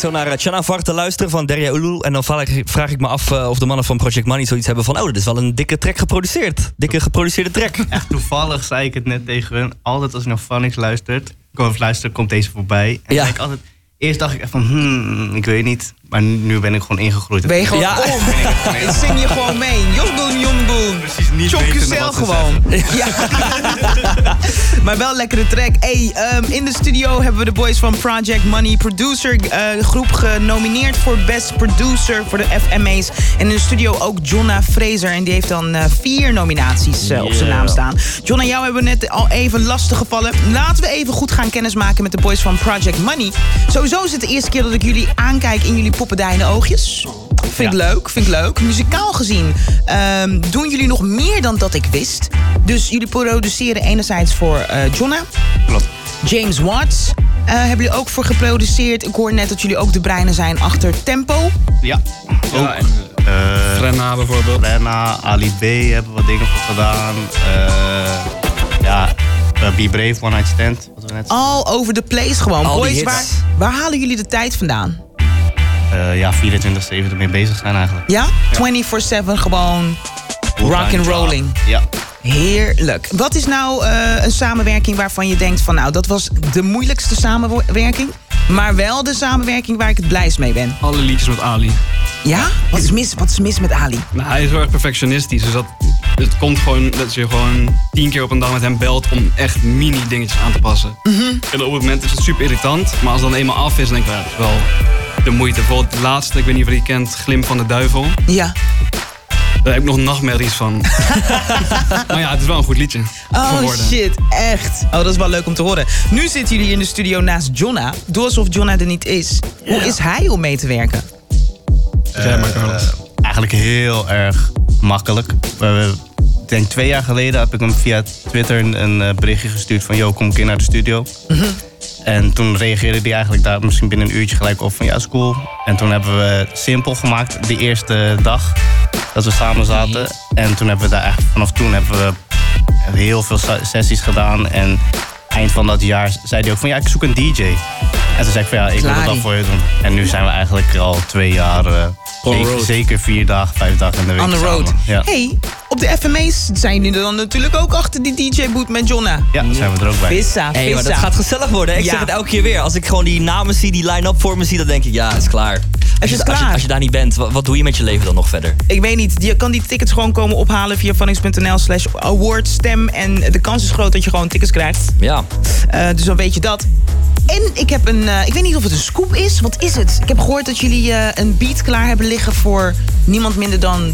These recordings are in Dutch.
zo naar Chana Var te luisteren van Derya Ulul. En dan vraag ik me af of de mannen van Project Money zoiets hebben van... dit is wel een dikke track geproduceerd. Dikke geproduceerde track. Echt toevallig zei ik het net tegen hun. Altijd als ik naar Phonics luister, komt deze voorbij. En dan denk ik altijd... Eerst dacht ik echt van, ik weet niet. Maar nu ben ik gewoon ingegroeid. Ben je gewoon en zing je gewoon mee. Jongboen. Precies, niet Chok jezelf gewoon. Ja. Maar wel lekkere track. In de studio hebben we de boys van Project Money Producer groep genomineerd voor Best Producer voor de FMA's. En in de studio ook Jonna Fraser. En die heeft dan 4 nominaties op zijn naam staan. Jonna, jou hebben we net al even lastig gevallen. Laten we even goed gaan kennismaken met de boys van Project Money. Sowieso is het de eerste keer dat ik jullie aankijk in jullie poppendijne oogjes. Vind ik leuk. Muzikaal gezien doen jullie nog meer dan dat ik wist. Dus jullie produceren enerzijds voor Jonna. Klopt. James Watts hebben jullie ook voor geproduceerd. Ik hoor net dat jullie ook de breinen zijn achter Tempo. Ja, ook. Frenna bijvoorbeeld. Frenna, Ali B hebben wat dingen voor gedaan. Be Brave, One Night Stand. Wat we net All over the place gewoon. Al Boys, die hits. waar halen jullie de tijd vandaan? 24/7 ermee bezig zijn eigenlijk. Ja? 24/7 gewoon rock and rolling. Ja. Heerlijk. Wat is nou een samenwerking waarvan je denkt van... dat was de moeilijkste samenwerking... maar wel de samenwerking waar ik het blijst mee ben? Alle liedjes met Ali. Ja? Wat is mis met Ali? Nou, hij is heel erg perfectionistisch. Dus het komt gewoon dat je gewoon 10 keer op een dag met hem belt... om echt mini dingetjes aan te passen. En op het moment is het super irritant. Maar als het dan eenmaal af is, dan denk ik... dat is wel de moeite. Bijvoorbeeld het laatste, ik weet niet of je die kent... Glim van de Duivel. Ja. Daar heb ik nog nachtmerries van. Maar ja, het is wel een goed liedje. Oh shit, echt. Oh, dat is wel leuk om te horen. Nu zitten jullie hier in de studio naast Jonna. Doe alsof Jonna er niet is. Hoe is hij om mee te werken? Eigenlijk heel erg makkelijk. Ik denk 2 jaar geleden heb ik hem via Twitter een berichtje gestuurd van... kom een keer naar de studio. En toen reageerde hij eigenlijk daar misschien binnen een uurtje gelijk op van... ja, is cool. En toen hebben we Simpel gemaakt de eerste dag dat we samen zaten. En toen hebben we daar eigenlijk vanaf toen hebben we heel veel sessies gedaan. En eind van dat jaar zei hij ook van ik zoek een DJ. En toen zei ik van ik wil dat dan voor je doen. En nu zijn we eigenlijk al 2 jaar, zeker 4 dagen, 5 dagen in de week on the road. samen. Ja. Hey, op de FMA's zijn jullie dan natuurlijk ook achter die DJ-boot met Jonna. Ja, daar zijn we er ook bij. Vissa. Hey, maar dat gaat gezellig worden. Ik zeg het elke keer weer. Als ik gewoon die namen zie, die line-up voor me zie, dan denk ik, is klaar. Als je daar niet bent, wat doe je met je leven dan nog verder? Ik weet niet. Je kan die tickets gewoon komen ophalen via phonics.nl/awardstem. En de kans is groot dat je gewoon tickets krijgt. Ja. Dus dan weet je dat. En ik heb ik weet niet of het een scoop is. Wat is het? Ik heb gehoord dat jullie een beat klaar hebben liggen voor niemand minder dan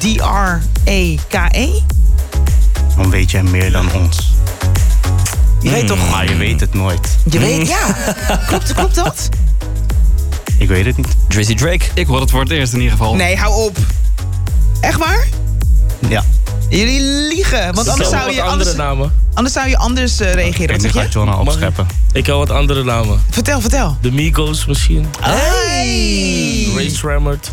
D.R.E.K.E. Dan weet jij meer dan ons. Je weet toch? Maar je weet het nooit. Je weet, ja. Klopt dat? Ik weet het niet. Drizzy Drake. Ik hoor het voor het eerst in ieder geval. Nee, hou op. Echt waar? Ja. Jullie liegen. Want anders zou je andere namen. Anders zou je anders reageren. En Wat nu zeg gaat je? Jonna opscheppen. Ik heb wat andere namen. Vertel. De Migos misschien. Hey! Ray Srammert.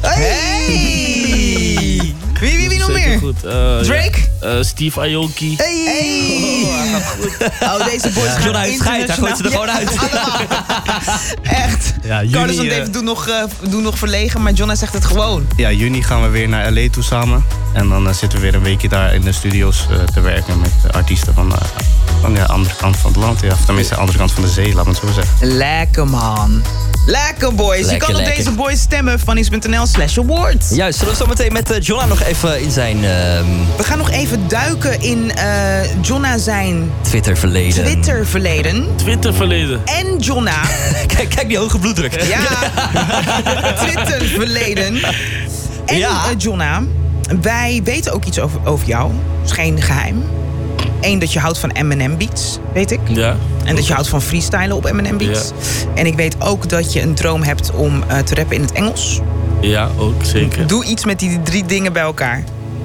Hey! Wie nog Zeker meer? goed. Drake? Ja. Steve Aoki. Hey! Oh, deze boys gaan Jonna heeft scheid, hij gooit ze er gewoon uit. Echt. Ja, Carlos en David doen nog verlegen, maar Jonna zegt het gewoon. Ja, juni gaan we weer naar LA toe samen. En dan zitten we weer een weekje daar in de studio's te werken met artiesten van de andere kant van het land. Ja. Of tenminste de andere kant van de zee, laat me het zo zeggen. Lekker man. Lekker boys. Je kan op deze boys stemmen. phonics.nl/awards. Juist, zullen we zo meteen met Jonna nog even in zijn... We gaan nog even duiken in Jonna zijn Twitter-verleden. Twitter-verleden. En Jonna. Kijk die hoge bloeddruk. Ja. Twitter-verleden. En Jonna, wij weten ook iets over jou. Dat is geen geheim. 1, dat je houdt van M&M beats, weet ik. Ja. En dat je houdt van freestylen op M&M beats. Ja. En ik weet ook dat je een droom hebt om te rappen in het Engels. Ja, ook zeker. Doe iets met die 3 dingen bij elkaar.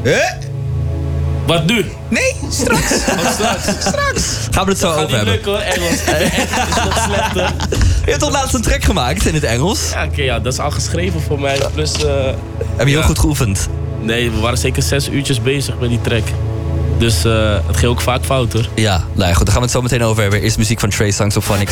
Wat nu? Nee, straks. Straks. Gaan we het zo Gaat over niet hebben. lukken hoor, Engels. Is nog slechter. Je hebt toch laatst een track gemaakt in het Engels? Ja, oké, dat is al geschreven voor mij. Plus, Heb je heel goed geoefend? Nee, we waren zeker 6 uurtjes bezig met die track. Dus het ging ook vaak fout hoor. Ja, nou ja, goed, daar gaan we het zo meteen over hebben. Eerst muziek van Trey Songz op Phonics.